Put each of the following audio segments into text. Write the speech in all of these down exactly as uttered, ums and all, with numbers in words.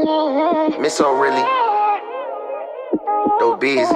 Miss O'Reilly, Dope Beezy,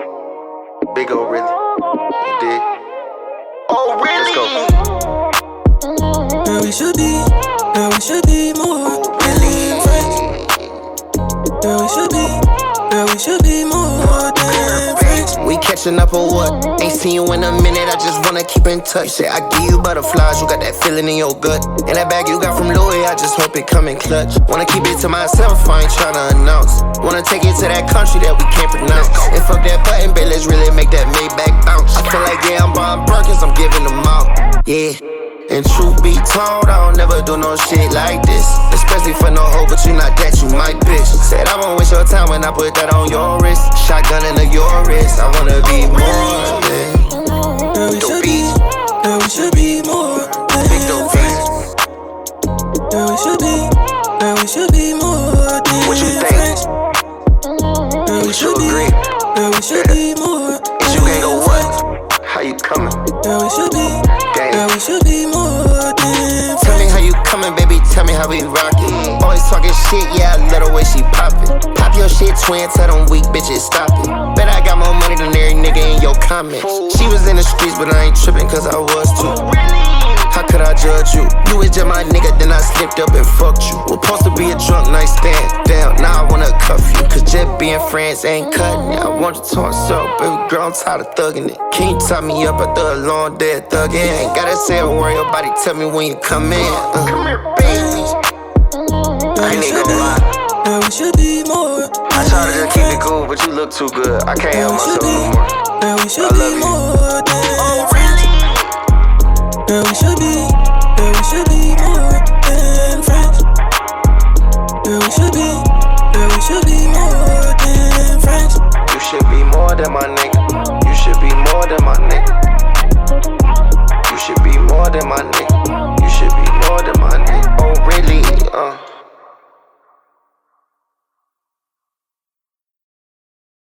Big O'Reilly, you dig? Oh, really? Let's go. Girl, we should be, girl, we should be more than friends. Girl, we should be, girl, we should be more than friends. We catching up or what? Ain't seen you in a minute, I just wanna keep in touch. Say I give you butterflies, you got that feeling in your gut. And that bag you got from Louis, I just hope it come in clutch. Wanna keep it to myself, I ain't tryna announce. Wanna take it to that country that we can't pronounce. And fuck that button, babe, let's really make that Maybach bounce. I feel like, yeah, I'm buying Birkins, I'm giving them out. Yeah. And truth be told, I don't never do no shit like this. Especially for no hoe, but you not that, you my bitch. Said I won't waste your time when I put that on your wrist. Shotgun into your wrist, I wanna be more than. Girl, we should be, girl, we should be more Big than dope friends. fans. Girl, we should be, girl, we should be more than What you think? friends. Girl, we Would should you be, agree? girl, we should be more Is you ain't go than friends. what? How you coming? Girl, we should be, Gang. girl, we should be more than Tell me friends. how you coming, baby, tell me how we rockin'. Always talking shit, yeah, I love the way she poppin'. Pop your shit, twin, tell them weak bitches stop it. Bet I got more money than every nigga in your comments. She was in the streets, but I ain't trippin' cause I was too. How could I judge you? You was just my nigga, then I slipped up and fucked you. Was supposed to be a drunk night stand, damn, now I wanna cuff you. Cause just being friends ain't cutting it. I want you to myself, baby girl, I'm tired of thugging it. Can you tie me up after a long day of thugging? Ain't gotta say a word, your body tell me when you come in. Uh, come here, baby. I ain't even gonna lie. Girl, we should be more. I try to just keep it cool, but you look too good. I can't help Girl, we should myself be, no more. girl, we should I be love you. more than Oh, friends. really? Girl, we should be, girl, we should be more than friends. Girl, we should be, girl, we should be more than friends. You should be more than my nigga. You should be more than my nigga.